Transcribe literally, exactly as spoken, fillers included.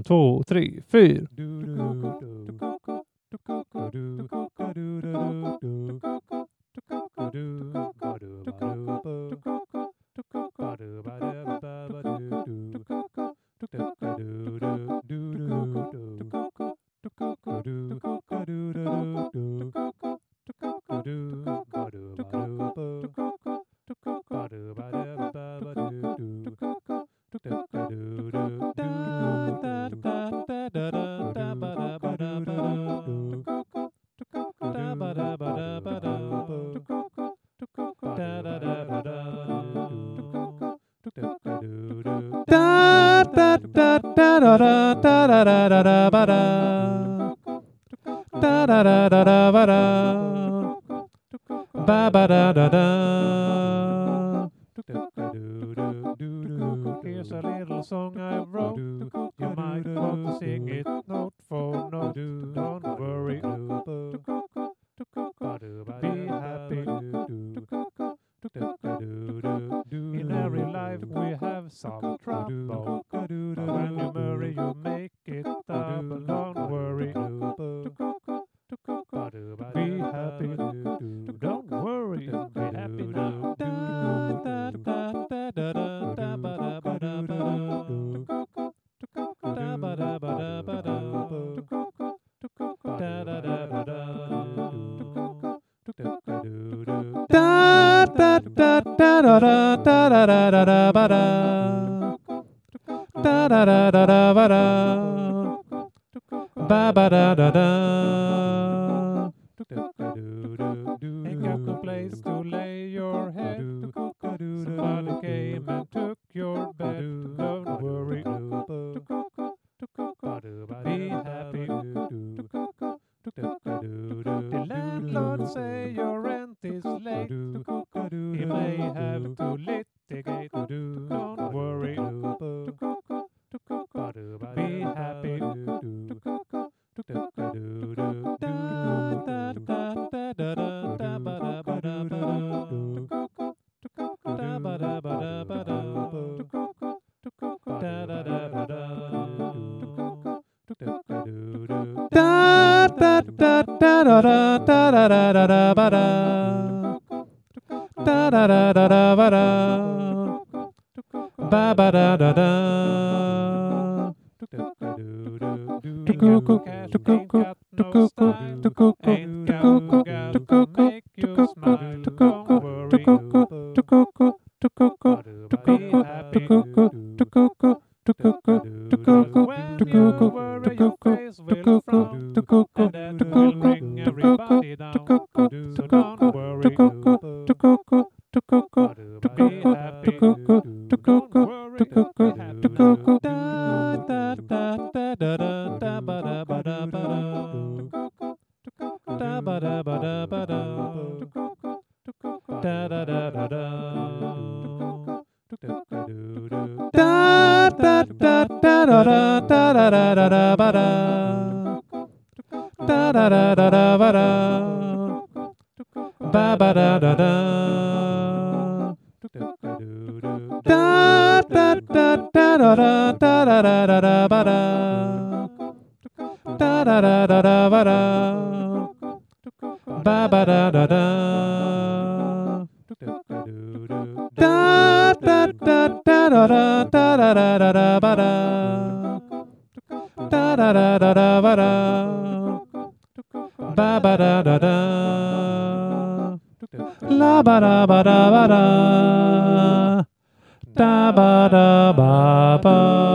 En, två, tre, fyr. Here's a little song I wrote. You might want to sing it note for note. Don't worry. Be happy. In every life we have some trouble. But when you marry, you make it double. Don't worry. Be happy. Don't worry. Be happy now. Ain't got no place to lay your head. Somebody came and took your bed. Don't worry. Be happy. The landlord say your rent is late. He may have to litigate. Don't worry. Be happy. La ba da ba da ba da da ba da ba ba.